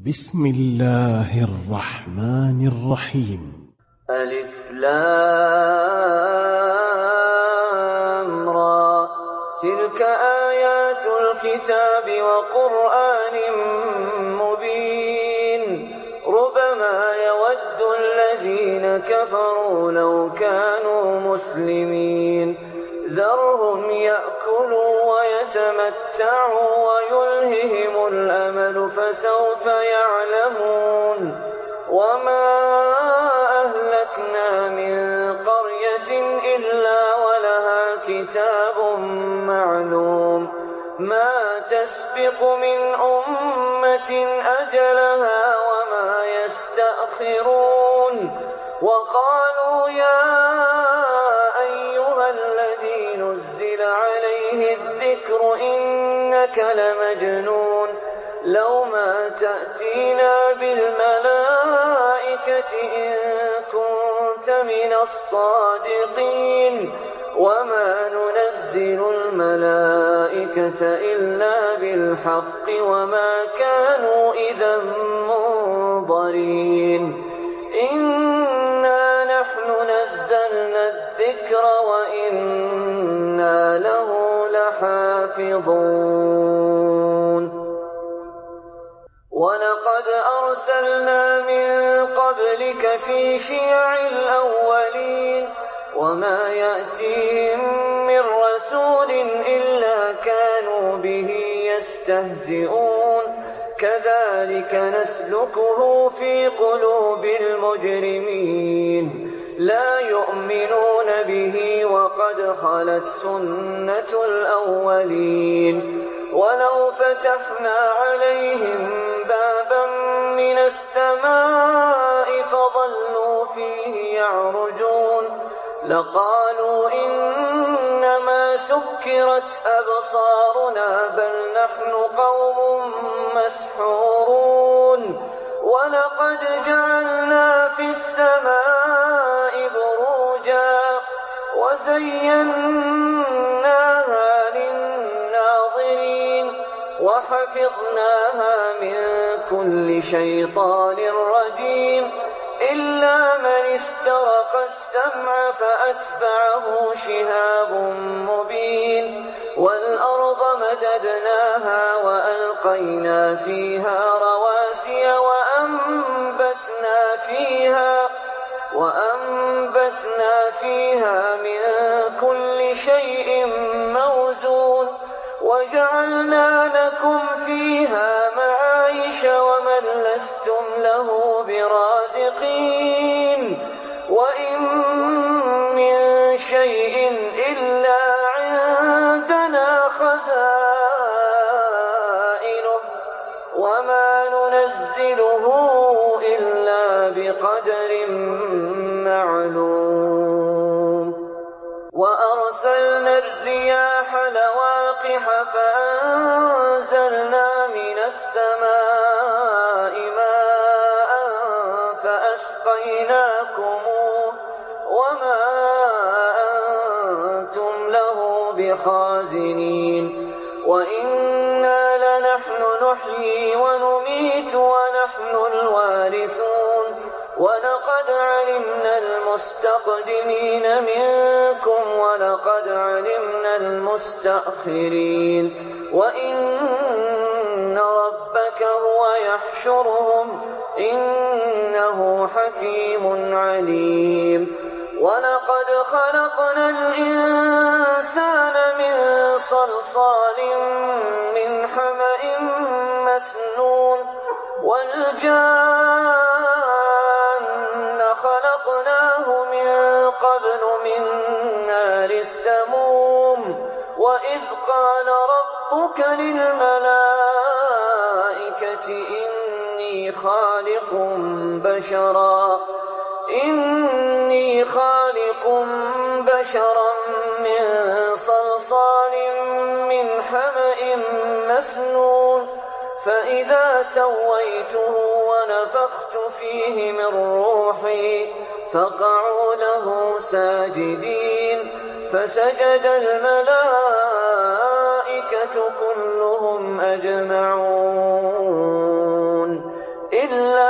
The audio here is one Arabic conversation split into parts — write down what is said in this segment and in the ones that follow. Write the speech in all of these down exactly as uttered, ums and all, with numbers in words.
بسم الله الرحمن الرحيم. ألف لام را. تلك آيات الكتاب وقرآن مبين. ربما يود الذين كفروا لو كانوا مسلمين. ذرهم يأكلوا ويتمتعوا ويلههم الأمل فسوف يعلمون. وما أهلكنا من قرية إلا ولها كتاب معلوم. ما تسبق من أمة أجلها وما يستأخرون. وقالوا يا أيها الذي نزل عليه الذكر إنك لمجنون. لو ما تأتينا بالملائكة إن كنت من الصادقين. وما ننزل الملائكة إلا بالحق وما كانوا إذا منظرين. إنا نحن نزلنا الذكر وإنا له لحافظون. ولقد أرسلنا من قبلك في شيع الأولين. وما يأتيهم من رسول إلا كانوا به يستهزئون. كذلك نسلكه في قلوب المجرمين. لا يؤمنون به وقد خلت سنة الأولين. ولو فتحنا عليهم بابا من السماء فظلوا فيه يعرجون لقالوا إنما سكرت أبصارنا بل نحن قوم مسحورون. ولقد جعلنا في السماء بروجا وزيناها للناظرين وحفظناها من كل شيطان رجيم إلا من استرق السمع فأتبعه شهاب مبين. والأرض مددناها وألقينا فيها رواسي وأنبتنا فيها وأنبتنا فيها من كل شيء موزون. وجعلنا لكم فيها معايش ومن لستم له برازقين. وإن من شيء إلا عندنا خزائنه وما ننزله إلا بقدر معلوم. وأرسلنا الرياح لواقح فأنزلنا من السماء ماء فأسقيناكموه وما أنتم له بخازنين. وإنا لنحن نحيي ونميت ونحن الوارثون. ولقد علمنا المستقدمين منكم ولقد علمنا المستأخرين. وإن ربك هو يحشرهم إنه حكيم عليم. ولقد خلقنا الإنسان من صلصال من حمأ مسنون. والجان خلقناه من قبل من نار السموم. وإذ قال ربك للملائكة إني خالق بشرا إني خالق بشرا من صلصال من حمأ مسنون. فإذا سويته ونفخت فيه من روحي فقعوا له ساجدين. فسجد الملائكة كلهم أجمعون إلا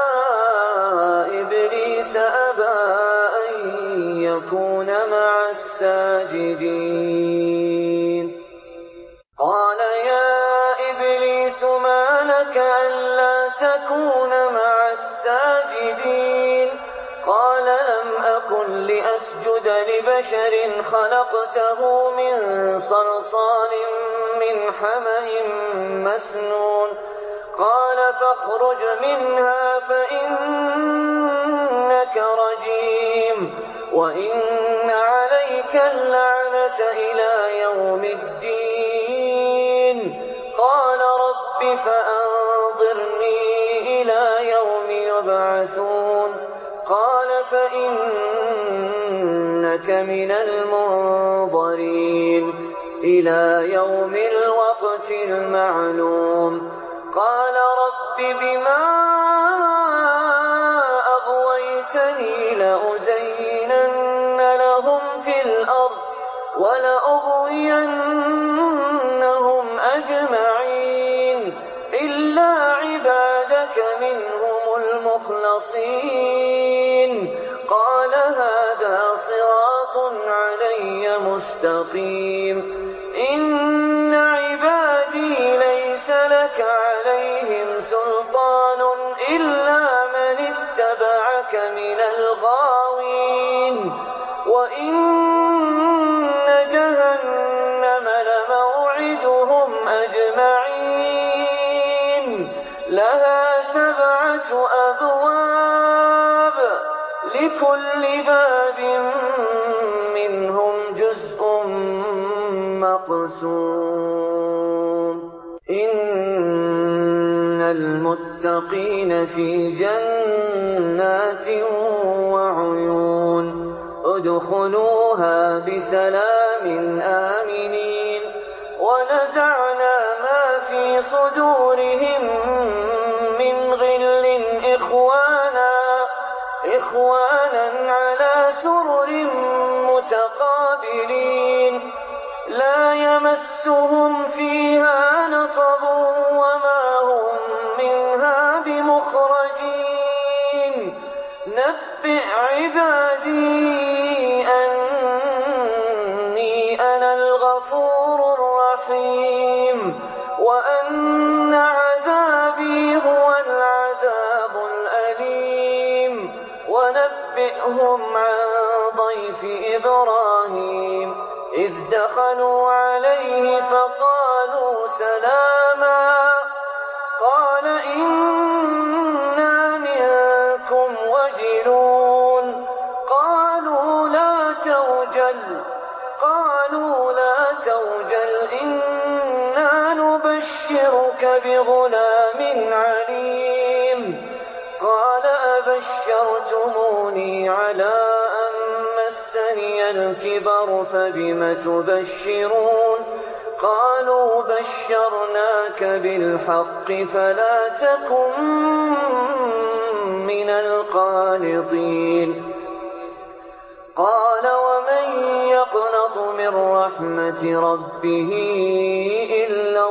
إبليس أبى أن يكون مع الساجدين قال يا إبليس ما لك ألا تكون مع الساجدين قال لم أكن لأسجد لبشر خلقته من صلصال من حمأ مسنون قال فاخرج منها فإنك رجيم وإن عليك اللعنة إلى يوم الدين قال رب فأنظرني إلى يوم يبعثون قال فإنك من المنظرين إلى يوم الوقت المعلوم قال رب بما أغويتني لأزينن لهم في الأرض ولأغوينهم أجمعين إلا عبادك منهم المخلصين قال هذا صراط علي مستقيم إن عبادي ليس لك عليهم سلطان إلا من اتبعك من الغاوين وإن جهنم لموعدهم أجمعين لها سبعة أبواب لكل باب منهم جزء مقسوم إن المتقين في جنات وعيون ادخلوها بسلام آمنين ونزعنا ما في صدورهم من غل إخوانا إخوانا على سرر متقابلين لا يمسهم فيها نصب وما هم منها بمخرجين نبئ عبادي أني أنا الغفور الرحيم وأن عذابي هو العذاب الأليم ونبئهم عن ضيف إبراهيم إذ دخلوا عليه فقالوا سلاما قال إنا منكم وجلون قالوا لا توجل قالوا لا توجل إنا نبشرك بغلام عليم قال أبشرتموني على أن مسني الكبر فبم تبشرون قالوا بشرناك بالحق فلا تكن من القانطين قال ومن يقنط من رحمة ربه إلا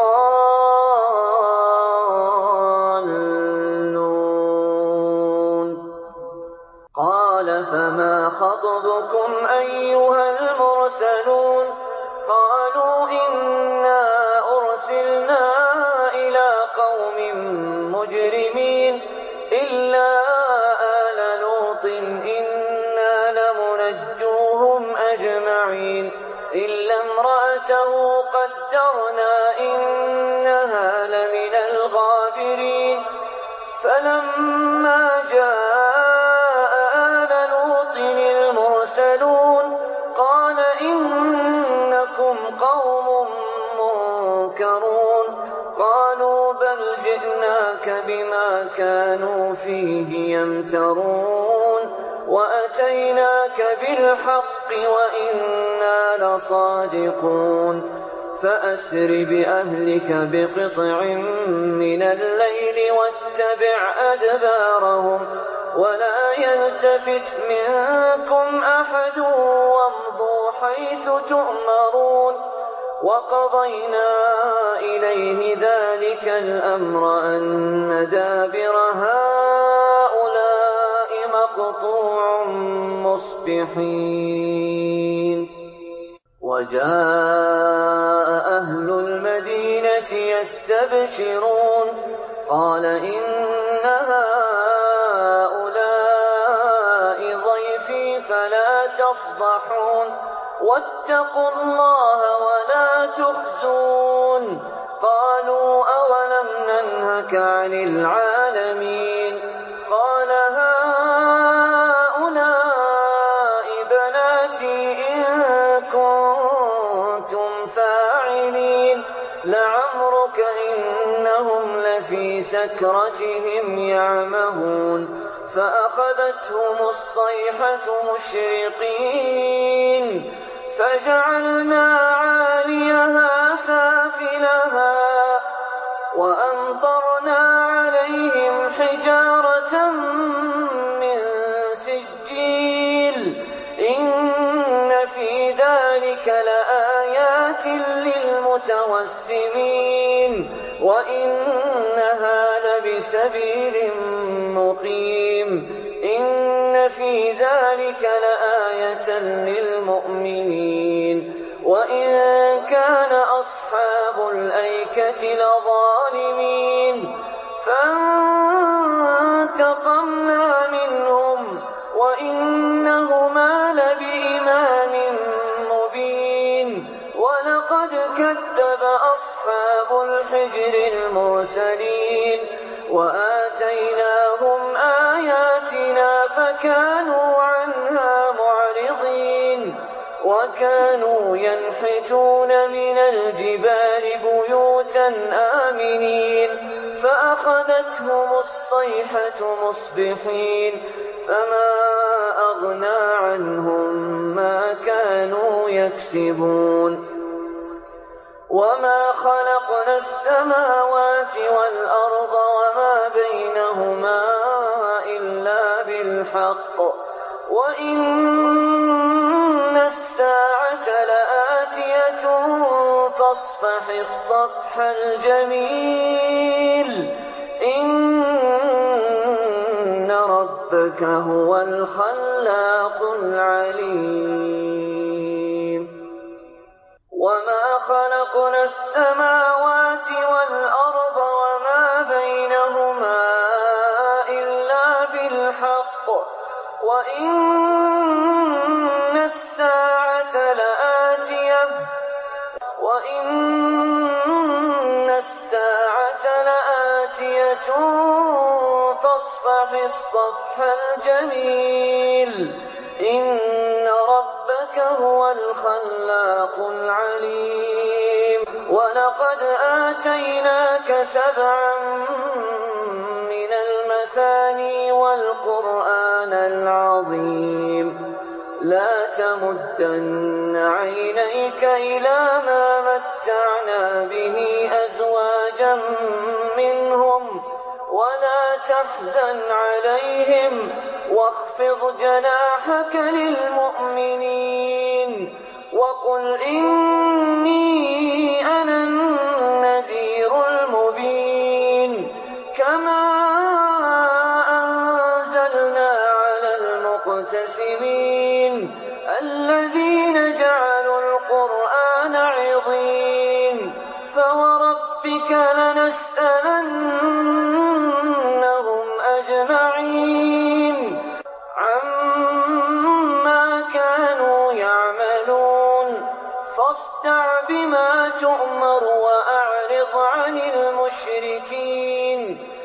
الضالون قال فما خطبكم أيها المرسلون قالوا إنا أرسلنا إلى قوم مجرمين إلا آل لوط إنا لمنجوهم أجمعين إلا امرأته قدرنا إنها لمن الغابرين فلما جاء آل لوط المرسلون قال إنكم قوم منكرون قالوا بل جئناك بما كانوا فيه يمترون وأتيناك بالحق وإنا لصادقون فأسر بأهلك بقطع من الليل واتبع أدبارهم ولا يلتفت منكم أحد وامضوا حيث تؤمرون وقضينا إليه ذلك الأمر أن دابر هؤلاء مقطوع مصبحين. وجاء أهل المدينة يستبشرون قال إن هؤلاء ضيفي فلا تفضحون واتقوا الله ولا تخزون. قالوا أولم ننهك عن العالمين؟ قال هؤلاء بناتي إن كنتم فاعلين. لعمرك إنهم لفي سكرتهم يعمهون. فأخذتهم الصيحة مشرقين فجعلنا عاليها سافلها وأمطرنا عليهم حجارة من سجيل. إن في ذلك لآيات للمتوسمين وإنها لبسبيل مقيم. إن في ذلك لآية للمؤمنين وإن كان أصحاب الأيكة لظالمين. فانتقمنا منهم وإنهما لبإمام مبين. ولقد كذب أصحاب الحجر المرسلين وآتيناهم آياتنا فكانوا عنها معرضين. وكانوا ينحتون من الجبال بيوتا آمنين فأخذتهم الصيحة مصبحين فما أغنى عنهم ما كانوا يكسبون. وما خلقنا السماوات والأرض وما بينهما إلا بالحق وإن الساعة لآتية فاصفح الصفح الجميل. إن ربك هو الخلاق العليم. وما خلقنا السماوات والأرض وما بينهما إلا بالحق وإن الساعة لآتية وإن الساعة لآتية فاصفح الصفح الجميل. إن ربك هو الخلاق العليم. ولقد آتيناك سبعا من المثاني والقرآن العظيم. لا تمدن عينيك إلى ما متعنا به أزواجا منهم ولا تحزن عليهم واخفض جناحك للمؤمنين وقل إني أنا النذير المبين. كما أنزلنا على المقتسمين الذين جعلوا القرآن عضين. فوربك لنسألنهم أجمعين عما كانوا يعملون. فاصدع بما تؤمر وأعرض عن المشركين.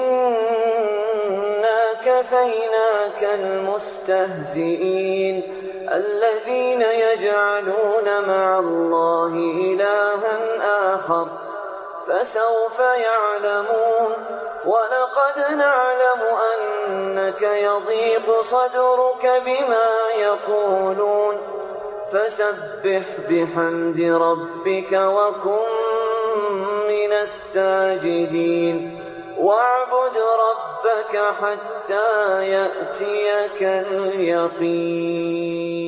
إنا كفيناك المستهزئين الذين يجعلون مع الله إلها آخر فسوف يعلمون. ولقد نعلم أنك يضيق صدرك بما يقولون فسبح بحمد ربك وكن من الساجدين واعبد ربك حتى يأتيك اليقين.